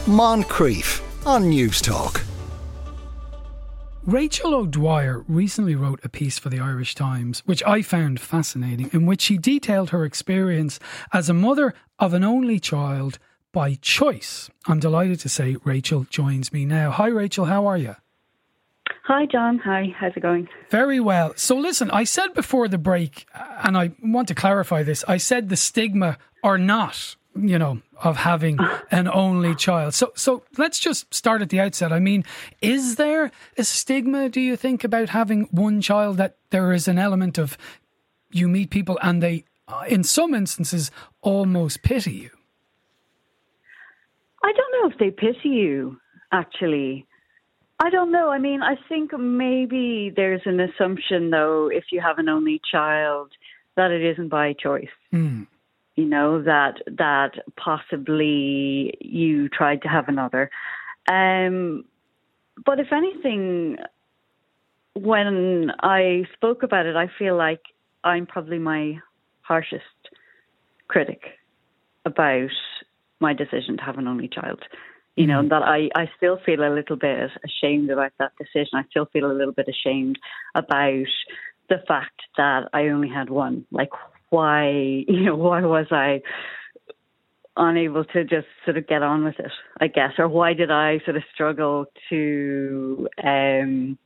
Moncrief on News Talk. Rachel O'Dwyer recently wrote a piece for the Irish Times, which I found fascinating, in which she detailed her experience as a mother of an only child by choice. I'm delighted to say Rachel joins me now. Hi Rachel, how are you? Hi John, hi, how's it going? Very well. So listen, I said before the break, and I want to clarify this, I said the stigma or not, of having an only child. So let's just start at the outset. I mean, is there a stigma, do you think, about having one child, that there is an element of you meet people and they, in some instances, almost pity you? I don't know if they pity you, actually. I don't know. I mean, I think maybe there's an assumption, though, if you have an only child, that it isn't by choice. Mm. That possibly you tried to have another. But if anything, when I spoke about it, I feel like I'm probably my harshest critic about my decision to have an only child. And that I still feel a little bit ashamed about that decision. I still feel a little bit ashamed about the fact that I only had one. Like, why was I unable to just sort of get on with it, I guess? Or why did I sort of struggle to kind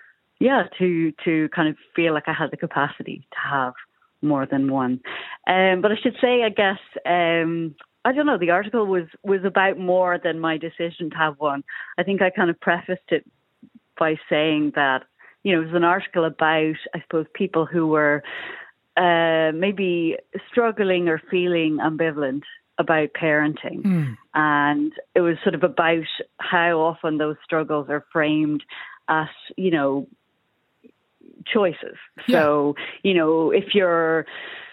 of feel like I had the capacity to have more than one? But I should say, I guess, I don't know, the article was about more than my decision to have one. I think I kind of prefaced it by saying that, it was an article about, I suppose, people who were maybe struggling or feeling ambivalent about parenting. Mm. And it was sort of about how often those struggles are framed as, choices. Yeah. So, if you're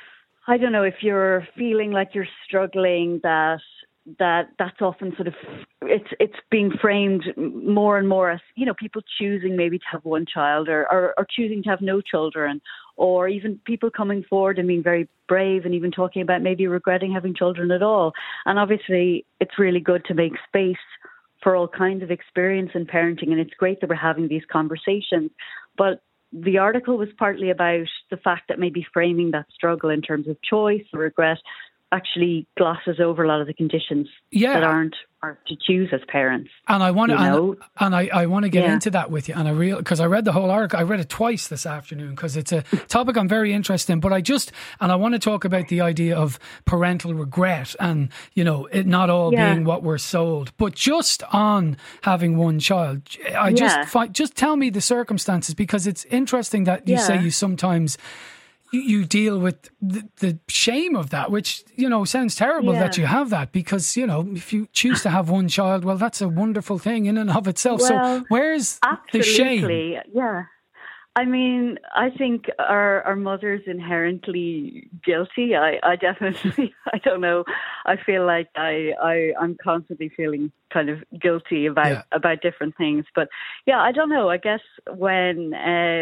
feeling like you're struggling, that's often sort of, it's being framed more and more as, people choosing maybe to have one child or choosing to have no children, or even people coming forward and being very brave and even talking about maybe regretting having children at all. And obviously it's really good to make space for all kinds of experience in parenting, and it's great that we're having these conversations. But the article was partly about the fact that maybe framing that struggle in terms of choice or regret actually glosses over a lot of the conditions that aren't to choose as parents. And I want to, I want to get into that with you. And because I read the whole article, I read it twice this afternoon because it's a topic I'm very interested in. But I want to talk about the idea of parental regret and, it not all being what we're sold. But just on having one child, just tell me the circumstances, because it's interesting that you say you sometimes you deal with the shame of that, which, sounds terrible that you have that, because, if you choose to have one child, well, that's a wonderful thing in and of itself. So where's the shame? Yeah. I mean, I think our mother's inherently guilty. I definitely, I don't know. I feel like I'm constantly feeling kind of guilty about different things. But I don't know. I guess when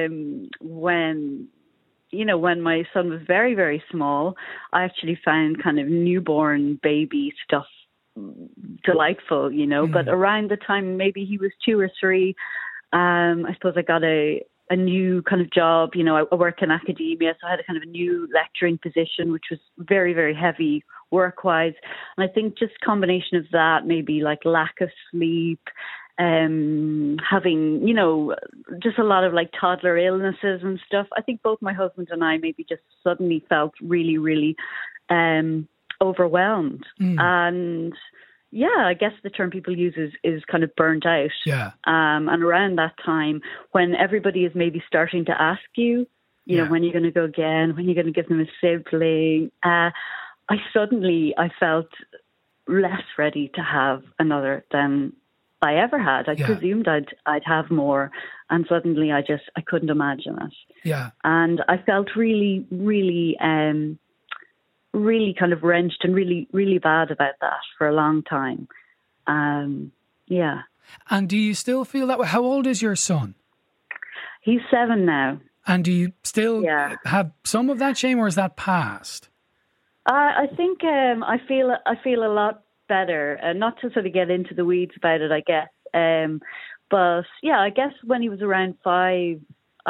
my son was very, very small, I actually found kind of newborn baby stuff delightful, But around the time maybe he was 2 or 3, I suppose I got a new kind of job. I work in academia, so I had a kind of a new lecturing position, which was very, very heavy work-wise. And I think just combination of that, maybe like lack of sleep, having, just a lot of like toddler illnesses and stuff. I think both my husband and I maybe just suddenly felt really, really overwhelmed. And I guess the term people use is kind of burnt out. Yeah. And around that time, when everybody is maybe starting to ask you, when you're going to go again, when you're going to give them a sibling, I felt less ready to have another than I ever had. I presumed I'd have more, and suddenly I couldn't imagine it. Yeah. And I felt really, really, really kind of wrenched and really, really bad about that for a long time. Yeah. And do you still feel that way? How old is your son? He's 7 now. And do you still have some of that shame, or is that past? I think I feel a lot better. Not to sort of get into the weeds about it, I guess. But yeah, I guess when he was around 5,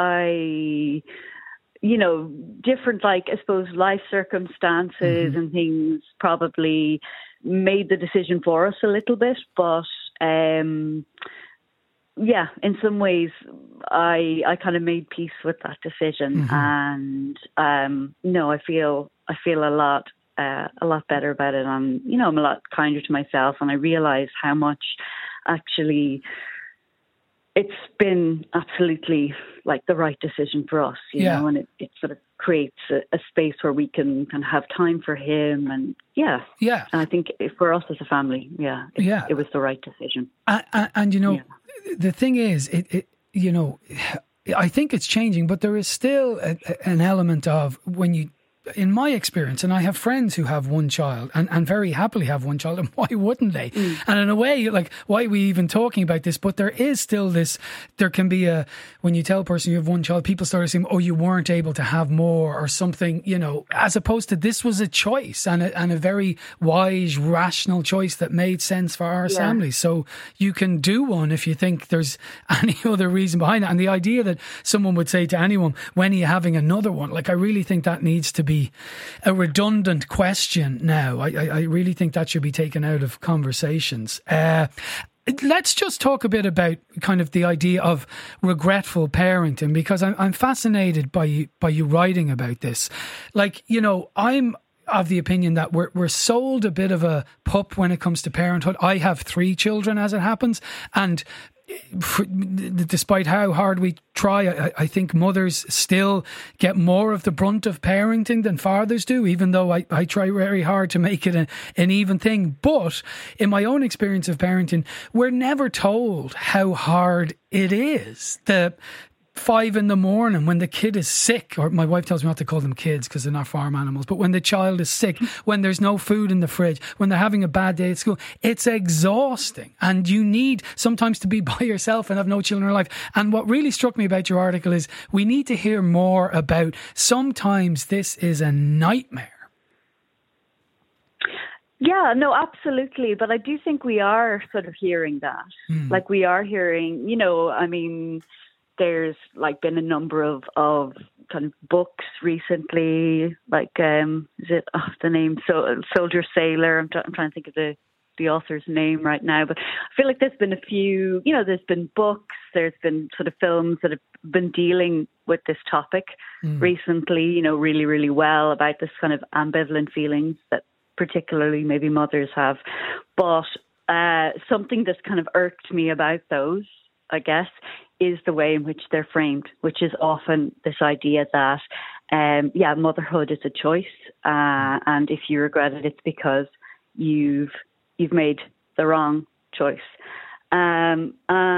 different, like, I suppose, life circumstances and things probably made the decision for us a little bit. But in some ways, I kind of made peace with that decision, and I feel a lot better about it. I'm a lot kinder to myself, and I realise how much actually it's been absolutely like the right decision for us, you know, and it sort of creates a space where we can kind of have time for him, and and I think for us as a family, it was the right decision. And the thing is, I think it's changing, but there is still an element of when you. In my experience, and I have friends who have one child and very happily have one child, and why wouldn't they? And in a way, like, why are we even talking about this? But there is still this, there can be when you tell a person you have one child, people start saying, oh, you weren't able to have more or something, as opposed to this was a choice and a very wise, rational choice that made sense for our family. So you can do one if you think there's any other reason behind it. And the idea that someone would say to anyone, when are you having another one? Like, I really think that needs to be a redundant question now. I really think that should be taken out of conversations. Let's just talk a bit about kind of the idea of regretful parenting, because I'm fascinated by you writing about this. Like, I'm of the opinion that we're sold a bit of a pup when it comes to parenthood. I have 3 children, as it happens, and despite how hard we try, I think mothers still get more of the brunt of parenting than fathers do, even though I try very hard to make it an even thing. But in my own experience of parenting, we're never told how hard it is. The 5 a.m. when the kid is sick, or my wife tells me not to call them kids because they're not farm animals, but when the child is sick, when there's no food in the fridge, when they're having a bad day at school, it's exhausting, and you need sometimes to be by yourself and have no children in your life. And what really struck me about your article is we need to hear more about sometimes this is a nightmare. Yeah, no, absolutely. But I do think we are sort of hearing that. Like, we are hearing, there's like been a number of kind of books recently, like is it the name Soldier Sailor? I'm trying to think of the author's name right now, but I feel like there's been a few. There's been books, there's been sort of films that have been dealing with this topic recently. Really, really well about this kind of ambivalent feelings that particularly maybe mothers have. But something that's kind of irked me about those, I guess, is the way in which they're framed, which is often this idea that, motherhood is a choice, and if you regret it, it's because you've made the wrong choice. I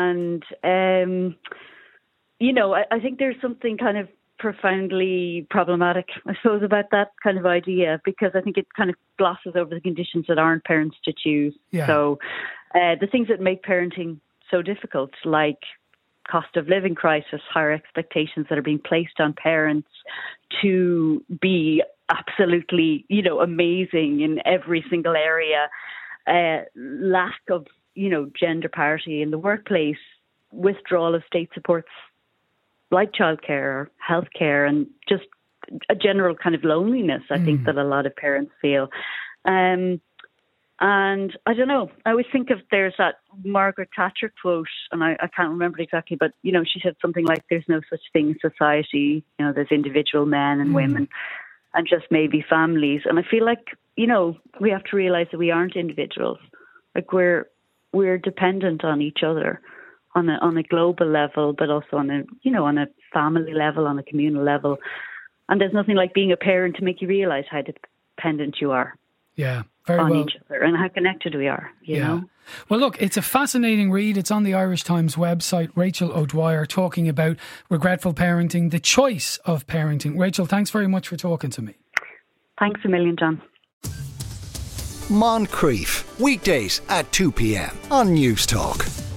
think there's something kind of profoundly problematic, I suppose, about that kind of idea, because I think it kind of glosses over the conditions that aren't parents to choose. Yeah. So the things that make parenting so difficult, like cost of living crisis, higher expectations that are being placed on parents to be absolutely, amazing in every single area, lack of, gender parity in the workplace, withdrawal of state supports like childcare or healthcare, and just a general kind of loneliness, I think, that a lot of parents feel. And I don't know, I always think there's that Margaret Thatcher quote, and I can't remember it exactly, but, she said something like, there's no such thing as society, there's individual men and women and just maybe families. And I feel like, we have to realise that we aren't individuals. Like, we're dependent on each other on a global level, but also on a family level, on a communal level. And there's nothing like being a parent to make you realise how dependent you are. Yeah, very on well. Each other, and how connected we are, you know? Well, look, it's a fascinating read. It's on the Irish Times website. Rachel O'Dwyer talking about regretful parenting, the choice of parenting. Rachel, thanks very much for talking to me. Thanks a million, John. Moncrief, weekdays at 2 p.m. on News Talk.